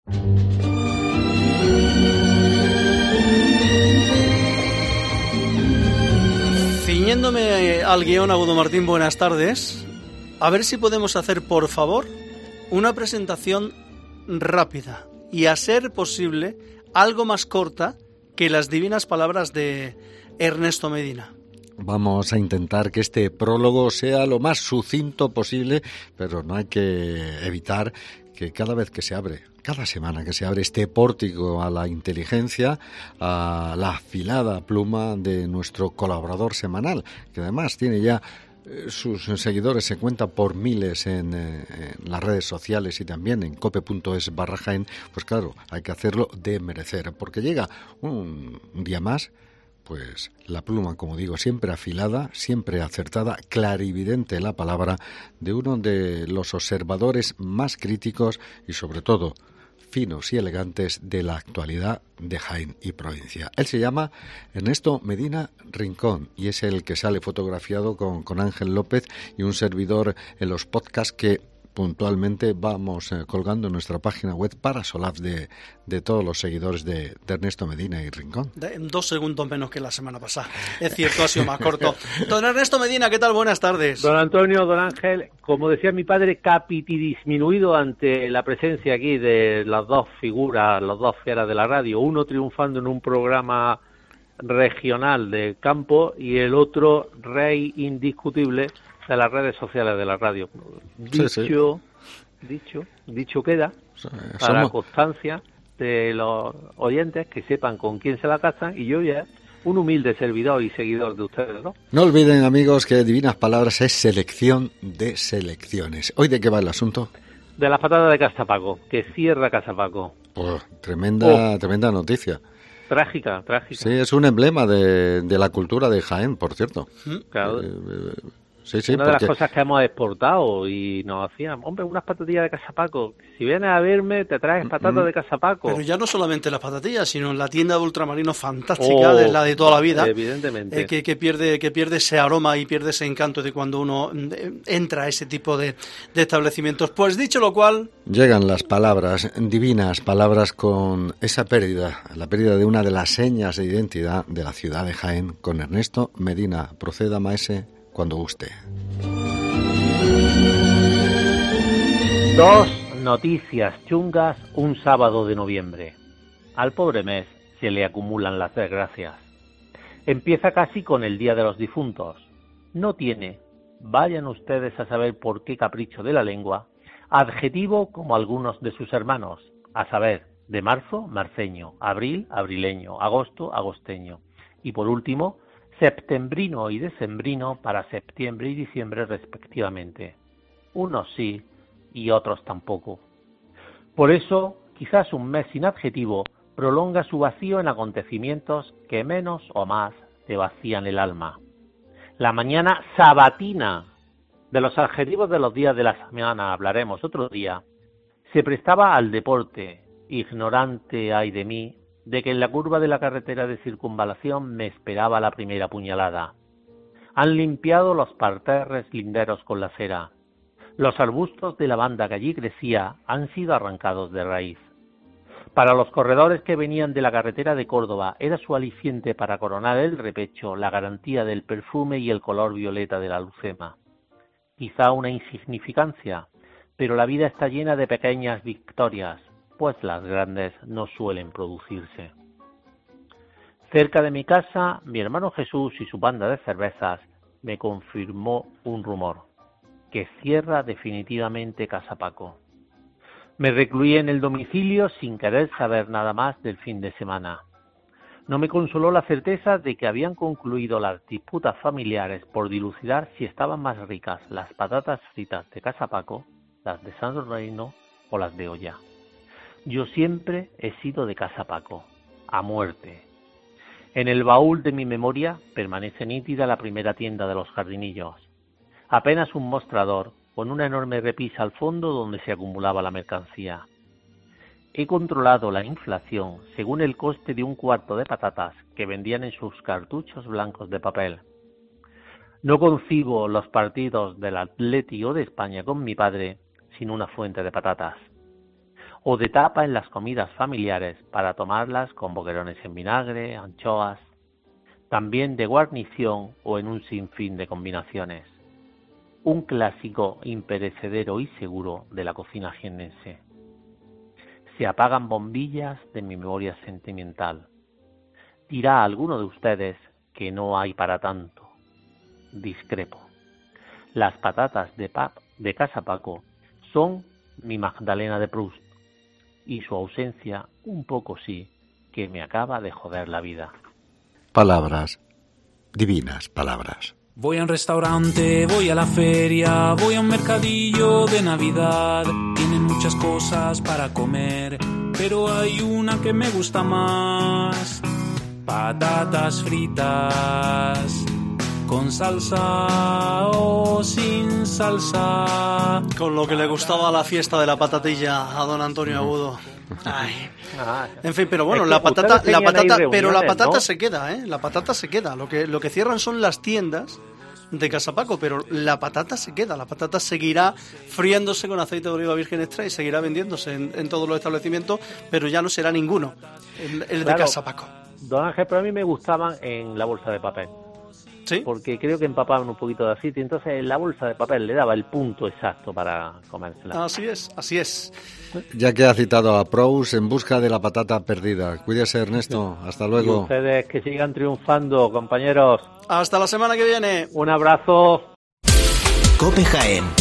Ciñéndome al guión, Agudo Martín, buenas tardes. A ver si podemos hacer, por favor, una presentación rápida y, a ser posible, algo más corta que las divinas palabras de Ernesto Medina. Vamos a intentar que este prólogo sea lo más sucinto posible, pero no hay que evitar que cada vez que se abre, cada semana que se abre este pórtico a la inteligencia, a la afilada pluma de nuestro colaborador semanal, que además tiene ya sus seguidores, se cuenta por miles en las redes sociales y también en cope.es/Jaén, pues claro, hay que hacerlo de merecer, porque llega un día más, pues la pluma, como digo, siempre afilada, siempre acertada, clarividente la palabra de uno de los observadores más críticos y sobre todo finos y elegantes de la actualidad de Jaén y provincia. Él se llama Ernesto Medina Rincón y es el que sale fotografiado con Ángel López y un servidor en los podcasts que puntualmente vamos colgando en nuestra página web para solaz de todos los seguidores de Ernesto Medina y Rincón. En 2 segundos menos que la semana pasada. Es cierto, ha sido más corto. Don Ernesto Medina, ¿qué tal? Buenas tardes. Don Antonio, don Ángel, como decía mi padre, capitidisminuido ante la presencia aquí de las dos figuras, las dos fieras de la radio, uno triunfando en un programa regional de campo y el otro rey indiscutible de las redes sociales de la radio. Dicho queda, para la constancia de los oyentes que sepan con quién se la casan, y yo ya un humilde servidor y seguidor de ustedes, ¿no? No olviden, amigos, que Divinas Palabras es selección de selecciones. ¿Hoy de qué va el asunto? De la patada de Casapaco, que cierra Casapaco. Oh, tremenda noticia. Trágica. Sí, es un emblema de la cultura de Jaén, por cierto. Claro. Sí, una de las cosas que hemos exportado y nos hacían, hombre, unas patatillas de Casapaco. Si vienes a verme, te traes patatas de Casapaco. Pero ya no solamente las patatillas, sino en la tienda de ultramarinos fantástica, de la de toda la vida. Evidentemente. Que pierde ese aroma y pierde ese encanto de cuando uno entra a ese tipo de establecimientos. Pues dicho lo cual... Llegan las palabras, divinas palabras, con esa pérdida, la pérdida de una de las señas de identidad de la ciudad de Jaén, con Ernesto Medina. Proceda, maese, cuando guste. 2 noticias chungas un sábado de noviembre. Al pobre mes se le acumulan las desgracias. Empieza casi con el Día de los Difuntos. No tiene, vayan ustedes a saber por qué capricho de la lengua, adjetivo como algunos de sus hermanos, a saber, de marzo, marceño, abril, abrileño, agosto, agosteño, y por último, septembrino y decembrino para septiembre y diciembre respectivamente. Unos sí y otros tampoco. Por eso, quizás un mes sin adjetivo prolonga su vacío en acontecimientos que menos o más te vacían el alma. La mañana sabatina, de los adjetivos de los días de la semana hablaremos otro día, se prestaba al deporte, ignorante ay de mí, de que en la curva de la carretera de circunvalación me esperaba la primera puñalada. Han limpiado los parterres linderos con la cera. Los arbustos de lavanda que allí crecía han sido arrancados de raíz. Para los corredores que venían de la carretera de Córdoba era su aliciente para coronar el repecho la garantía del perfume y el color violeta de la lucema. Quizá una insignificancia, pero la vida está llena de pequeñas victorias, pues las grandes no suelen producirse. Cerca de mi casa, mi hermano Jesús y su banda de cervezas me confirmó un rumor, que cierra definitivamente Casapaco. Me recluí en el domicilio sin querer saber nada más del fin de semana. No me consoló la certeza de que habían concluido las disputas familiares por dilucidar si estaban más ricas las patatas fritas de Casapaco, las de San Reino o las de olla. Yo siempre he sido de Casapaco, a muerte. En el baúl de mi memoria permanece nítida la primera tienda de los Jardinillos. Apenas un mostrador con una enorme repisa al fondo donde se acumulaba la mercancía. He controlado la inflación según el coste de un cuarto de patatas que vendían en sus cartuchos blancos de papel. No concibo los partidos del Atleti o de España con mi padre sin una fuente de patatas. o de tapa en las comidas familiares para tomarlas con boquerones en vinagre, anchoas, también de guarnición o en un sinfín de combinaciones. Un clásico imperecedero y seguro de la cocina jiennense. Se apagan bombillas de mi memoria sentimental. Dirá alguno de ustedes que no hay para tanto. Discrepo. Las patatas de Casa Paco son mi Magdalena de Proust, y su ausencia, un poco sí, que me acaba de joder la vida. Palabras, divinas palabras. Voy a un restaurante, voy a la feria, voy a un mercadillo de Navidad. Tienen muchas cosas para comer, pero hay una que me gusta más. Patatas fritas, con salsa o sin salsa. Con lo que le gustaba la fiesta de la patatilla a don Antonio Agudo. Ay. En fin, pero bueno, la patata, ¿no? Se queda, ¿eh? La patata se queda. Lo que cierran son las tiendas de Casa Paco, pero la patata se queda. La patata seguirá friéndose con aceite de oliva virgen extra y seguirá vendiéndose en todos los establecimientos, pero ya no será ninguno el de Casa Paco. Don Ángel, pero a mí me gustaban en la bolsa de papel. ¿Sí? Porque creo que empapaban un poquito de aceite, entonces en la bolsa de papel le daba el punto exacto para comérsela. Así es. Ya que ha citado a Proust, En busca de la patata perdida. Cuídese, Ernesto. Hasta luego. Y ustedes que sigan triunfando, compañeros. Hasta la semana que viene. Un abrazo. COPE Jaén.